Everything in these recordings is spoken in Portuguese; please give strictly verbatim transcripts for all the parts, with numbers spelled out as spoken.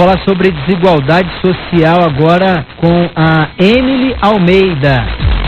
falar sobre desigualdade social agora com a Emily Almeida.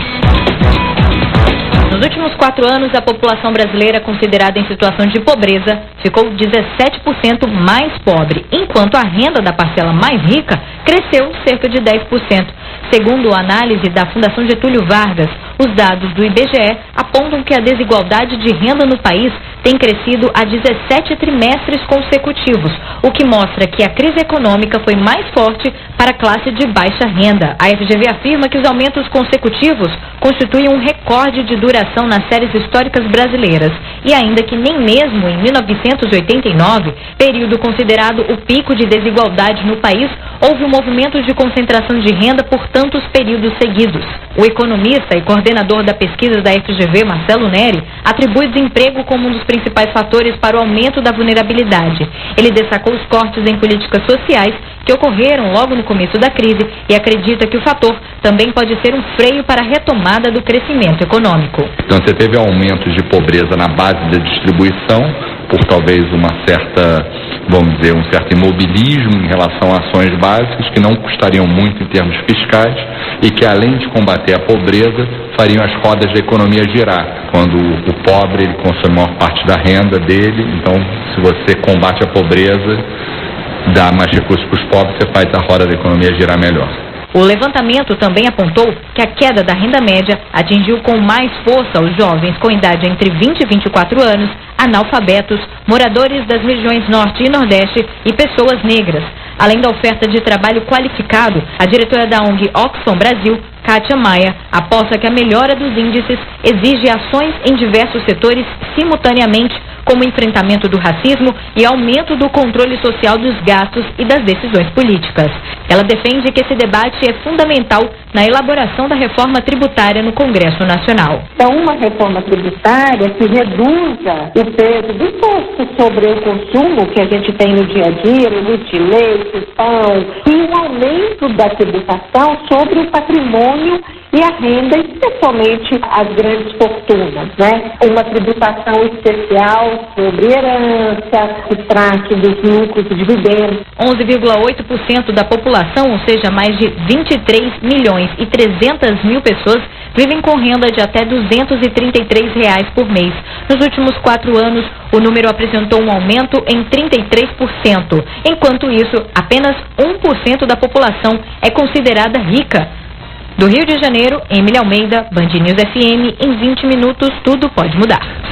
Nos últimos quatro anos, a população brasileira considerada em situação de pobreza ficou dezessete por cento mais pobre, enquanto a renda da parcela mais rica cresceu cerca de dez por cento. Segundo a análise da Fundação Getúlio Vargas, os dados do I B G E apontam que a desigualdade de renda no país tem crescido há dezessete trimestres consecutivos, o que mostra que a crise econômica foi mais forte para a classe de baixa renda. A F G V afirma que os aumentos consecutivos constituem um recorde de duração nas séries históricas brasileiras e ainda que nem mesmo em mil novecentos e oitenta e nove, período considerado o pico de desigualdade no país, houve um movimento de concentração de renda por tantos períodos seguidos. O economista e coordenador da pesquisa da F G V, Marcelo Neri, atribui desemprego como um dos principais fatores para o aumento da vulnerabilidade. Ele destacou os cortes em políticas sociais que ocorreram logo no começo da crise e acredita que o fator também pode ser um freio para a retomada do crescimento econômico. Então você teve aumento de pobreza na base da distribuição, por talvez uma certa, vamos dizer, um certo imobilismo em relação a ações básicas que não custariam muito em termos fiscais e que, além de combater a pobreza, fariam as rodas da economia girar. Quando o pobre ele consome a maior parte da renda dele, então se você combate a pobreza, dá mais recursos para os pobres, você faz a roda da economia girar melhor. O levantamento também apontou que a queda da renda média atingiu com mais força os jovens com idade entre vinte e vinte e quatro anos, analfabetos, moradores das regiões Norte e Nordeste e pessoas negras. Além da oferta de trabalho qualificado, a diretora da O N G Oxfam Brasil, Kátia Maia, aposta que a melhora dos índices exige ações em diversos setores simultaneamente, como o enfrentamento do racismo e aumento do controle social dos gastos e das decisões políticas. Ela defende que esse debate é fundamental na elaboração da reforma tributária no Congresso Nacional. Então, uma reforma tributária que reduza o peso do imposto sobre o consumo que a gente tem no dia a dia, limite leite, pão, e um aumento da tributação sobre o patrimônio e a renda, especialmente as grandes fortunas, né? Uma tributação especial sobre herança, que trate dos lucros e dividendos. onze vírgula oito por cento da população, ou seja, mais de vinte e três milhões e trezentas mil pessoas, vivem com renda de até duzentos e trinta e três reais por mês. Nos últimos quatro anos, o número apresentou um aumento em trinta e três por cento. Enquanto isso, apenas um por cento da população é considerada rica. Do Rio de Janeiro, Emily Almeida, Band News F M, em vinte minutos, tudo pode mudar.